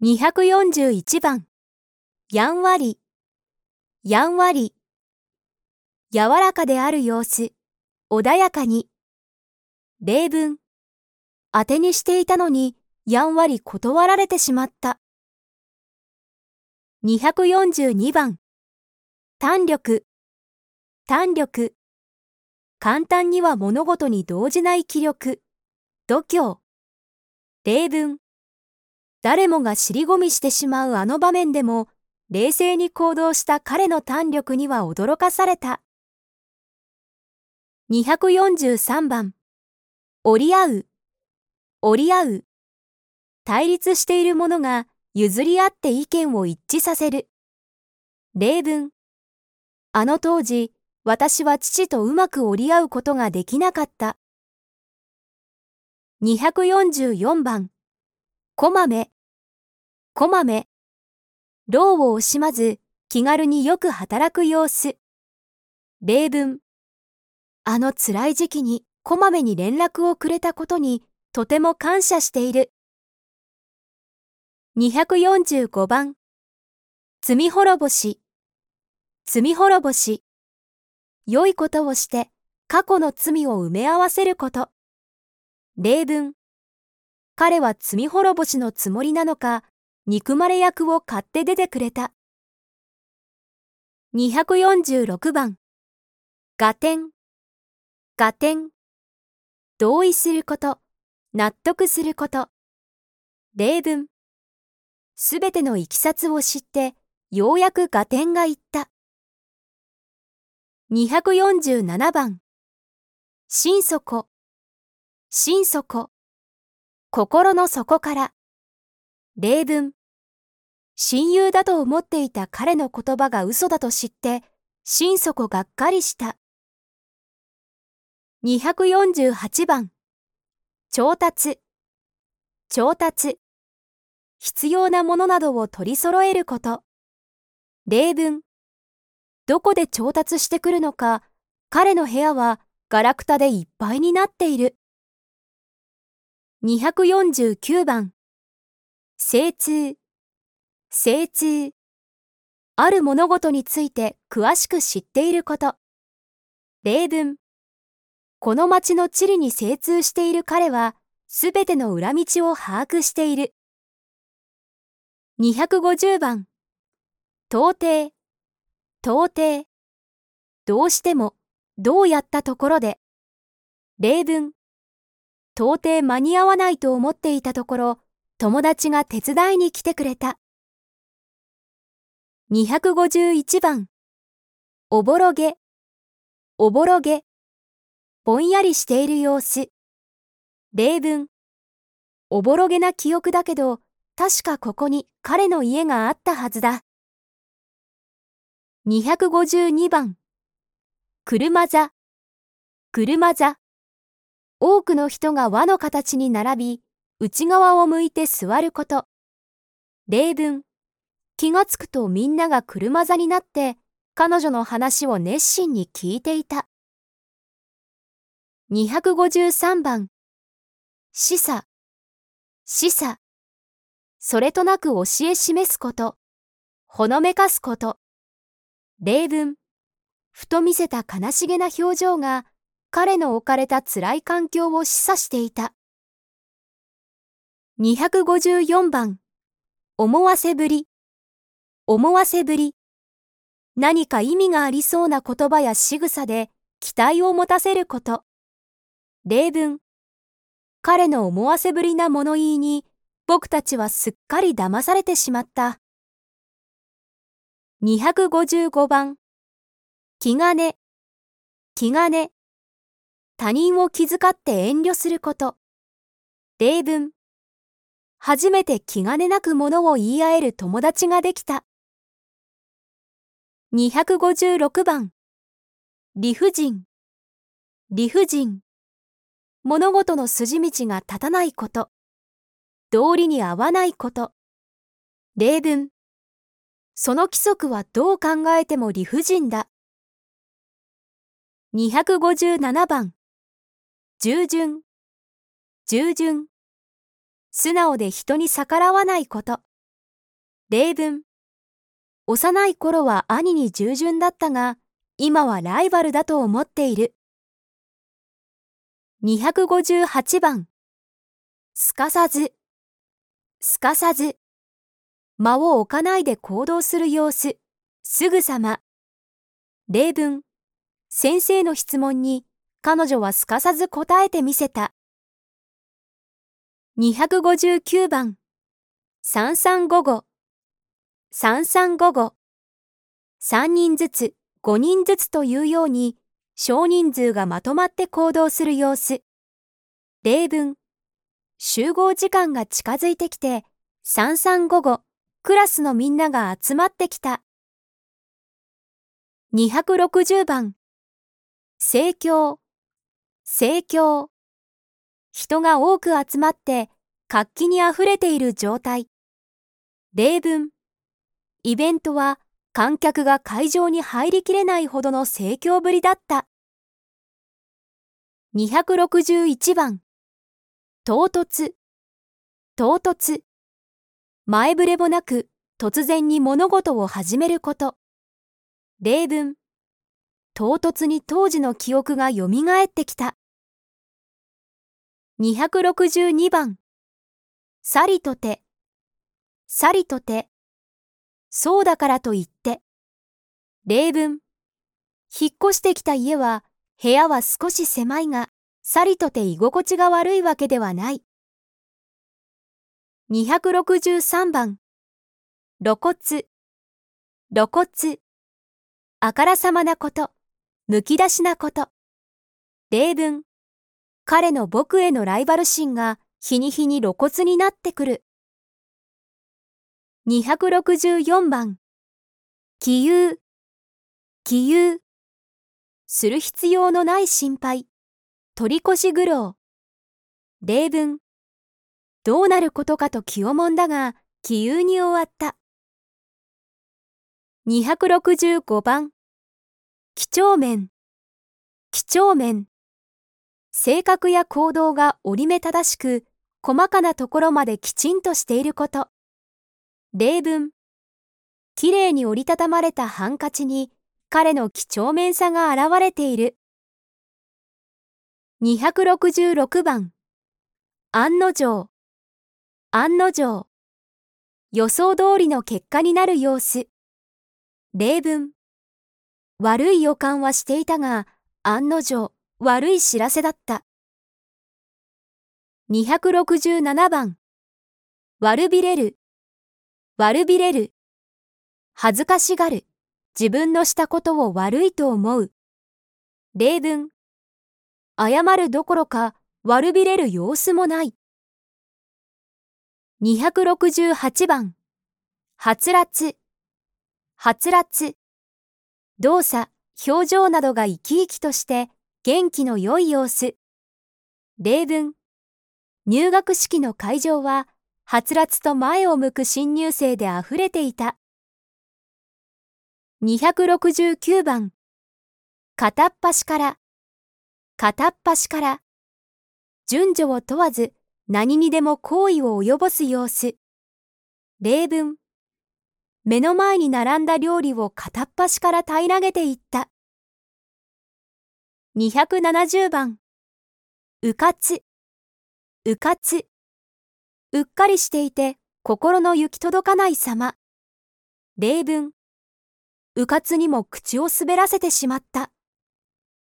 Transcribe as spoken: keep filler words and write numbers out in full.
にひゃくよんじゅういちばん、やんわり、やんわり。柔らかである様子、穏やかに。例文、当てにしていたのに、やんわり断られてしまった。にひゃくよんじゅうにばん、胆力、胆力。簡単には物事に動じない気力、度胸。例文、誰もが尻込みしてしまうあの場面でも、冷静に行動した彼の胆力には驚かされた。にひゃくよんじゅうさんばん、折り合う、折り合う。対立している者が譲り合って意見を一致させる。例文、あの当時、私は父とうまく折り合うことができなかった。にひゃくよんじゅうよんばん、こまめ、こまめ。労を惜しまず気軽によく働く様子。例文、あの辛い時期にこまめに連絡をくれたことにとても感謝している。にひゃくよんじゅうごばん、罪滅ぼし、罪滅ぼし。良いことをして過去の罪を埋め合わせること。例文、彼は罪滅ぼしのつもりなのか、憎まれ役を買って出てくれた。にひゃくよんじゅうろくばん、合点、合点。同意すること、納得すること。例文、すべてのいきさつを知って、ようやく合点がいった。にひゃくよんじゅうななばん、心底、心底。心の底から。例文、親友だと思っていた彼の言葉が嘘だと知って、心底がっかりした。にひゃくよんじゅうはちばん、調達、調達。必要なものなどを取り揃えること。例文、どこで調達してくるのか、彼の部屋はガラクタでいっぱいになっている。にひゃくよんじゅうきゅうばん、精通、精通。ある物事について詳しく知っていること。例文、この町の地理に精通している彼は、すべての裏道を把握している。にひゃくごじゅうばん、到底、到底。どうしても、どうやったところで。例文、到底間に合わないと思っていたところ、友達が手伝いに来てくれた。にひゃくごじゅういちばん、おぼろげ、おぼろげ。ぼんやりしている様子。例文、おぼろげな記憶だけど、確かここに彼の家があったはずだ。にひゃくごじゅうにばん、車座、車座。多くの人が輪の形に並び、内側を向いて座ること。例文、気がつくとみんなが車座になって、彼女の話を熱心に聞いていた。にひゃくごじゅうさんばん、示唆、示唆。それとなく教え示すこと、ほのめかすこと。例文、ふと見せた悲しげな表情が、彼の置かれた辛い環境を示唆していた。にひゃくごじゅうよんばん、思わせぶり、思わせぶり。何か意味がありそうな言葉や仕草で期待を持たせること。例文、彼の思わせぶりな物言いに、僕たちはすっかり騙されてしまった。にひゃくごじゅうごばん、気兼ね、気兼ね。他人を気遣って遠慮すること。例文、初めて気兼ねなくものを言い合える友達ができた。にひゃくごじゅうろくばん、理不尽、理不尽。物事の筋道が立たないこと。道理に合わないこと。例文、その規則はどう考えても理不尽だ。にひゃくごじゅうななばん、従順、従順。素直で人に逆らわないこと。 例文。幼い頃は兄に従順だったが、今はライバルだと思っている。にひゃくごじゅうはちばん。すかさず、すかさず。間を置かないで行動する様子、すぐさま。例文。先生の質問に彼女はすかさず答えてみせた。にひゃくごじゅうきゅうばん。さんさんごご。さんさんごご。さんにんずつ、ごにんずつというように少人数がまとまって行動する様子。例文。集合時間が近づいてきて、さんさんごご、クラスのみんなが集まってきた。にひゃくろくじゅうばん。盛況、盛況。人が多く集まって活気にあふれている状態。例文。イベントは観客が会場に入りきれないほどの盛況ぶりだった。にひゃくろくじゅういちばん。唐突、唐突。前触れもなく突然に物事を始めること。例文。唐突に当時の記憶がよみがえってきた。にひゃくろくじゅうにばん。さりとて、さりとて。そうだからといって。例文。引っ越してきた家は、部屋は少し狭いが、さりとて居心地が悪いわけではない。にひゃくろくじゅうさんばん。露骨、露骨。あからさまなこと、むき出しなこと。例文。彼の僕へのライバル心が日に日に露骨になってくる。にひゃくろくじゅうよんばん。杞憂、杞憂。する必要のない心配、取り越し苦労。例文。どうなることかと気をもんだが、杞憂に終わった。にひゃくろくじゅうごばん。几帳面、几帳面。性格や行動が折り目正しく、細かなところまできちんとしていること。例文。きれいに折りたたまれたハンカチに、彼の几帳面さが現れている。にひゃくろくじゅうろくばん。案の定、案の定。予想通りの結果になる様子。例文。悪い予感はしていたが、案の定、悪い知らせだった。にひゃくろくじゅうななばん。悪びれる、悪びれる。恥ずかしがる、自分のしたことを悪いと思う。例文。謝るどころか悪びれる様子もない。にひゃくろくじゅうはちばん。はつらつ、はつらつ。動作、表情などが生き生きとして元気の良い様子。例文。入学式の会場ははつらつと前を向く新入生であふれていた。にひゃくろくじゅうきゅうばん。片っ端から、片っ端から。順序を問わず何にでも行為を及ぼす様子。例文。目の前に並んだ料理を片っ端から平らげていった。にひゃくななじゅうばん。うかつ、うかつ。うっかりしていて心の行き届かない様。例文。うかつにも口を滑らせてしまった。